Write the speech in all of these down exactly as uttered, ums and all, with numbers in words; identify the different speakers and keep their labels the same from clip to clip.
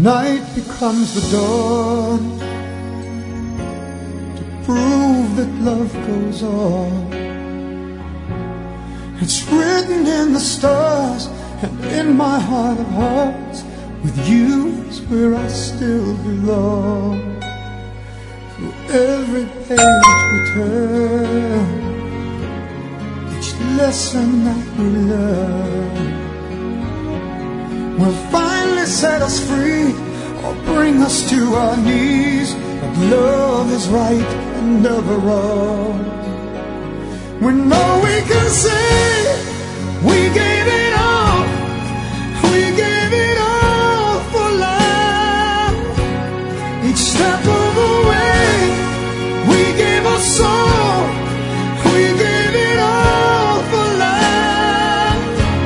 Speaker 1: Night becomes the dawn to prove that love goes on. It's written in the stars and in my heart of hearts, with you is where I still belong. Through every page we turn, each lesson that we learn will finally set us free or bring us to our knees. But love is right and never wrong. We know we can say we gave it all, we gave it all for love. Each step of the way, we gave our soul, we gave it all for love,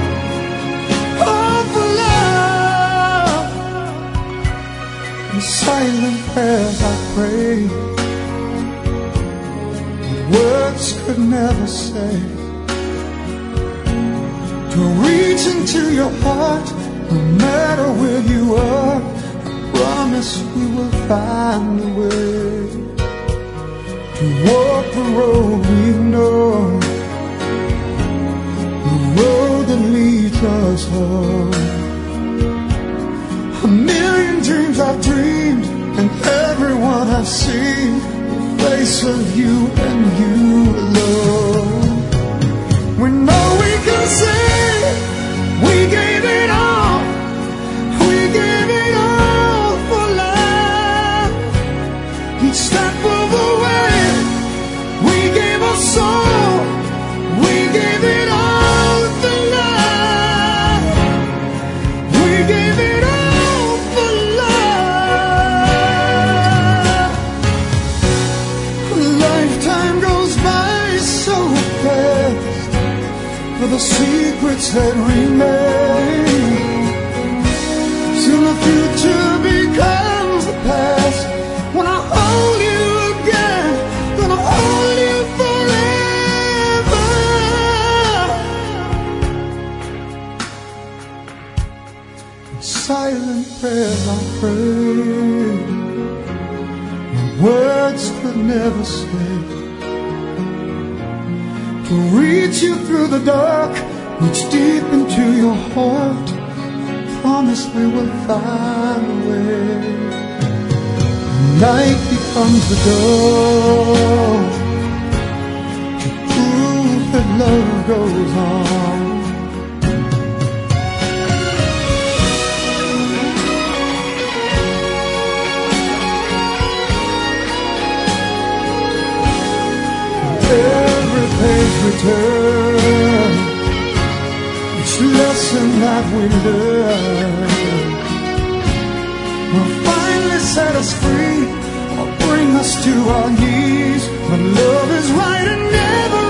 Speaker 1: all for love. In silent prayers I pray, words could never say, to reach into your heart, no matter where you are. I promise we will find a way to walk the road we know, the road that leads us home. A million dreams I've dreamed, and everyone I've seen, face of you and you alone. We know we can say we gave it all, we gave it all for love. Each step of the way, we gave our soul, we gave it all for love. We gave it all for love. Lifetime goes by so fast, for the secrets that remain. Soon the future becomes the past. When I hold you again, gonna hold you forever. In silent prayers I pray, words could never say, to reach you through the dark, reach deep into your heart. Promise we will find a way. Night becomes the dawn to prove that love goes on. Every page we turn, each lesson that we learn will finally set us free or bring us to our knees. But love is right and never